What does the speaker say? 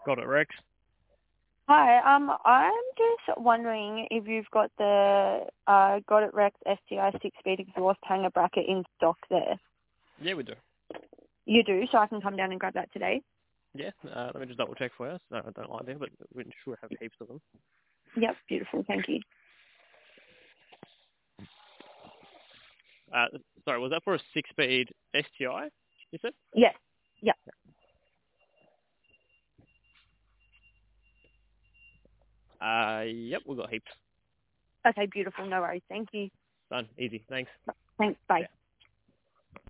Got it, Rex. Hi, I'm just wondering if you've got the Got It Rex STI 6-speed exhaust hanger bracket in stock there. Yeah, we do. You do, so I can come down and grab that today? Yeah, let me just double check for you. No, I don't like them, but we should have heaps of them. Yep, beautiful, thank you. Sorry, was that for a 6-speed STI, you said? Yes, yep. Yep, we've got heaps. Okay, beautiful, no worries, thank you. Done. Easy. Thanks. Thanks, bye. Yeah.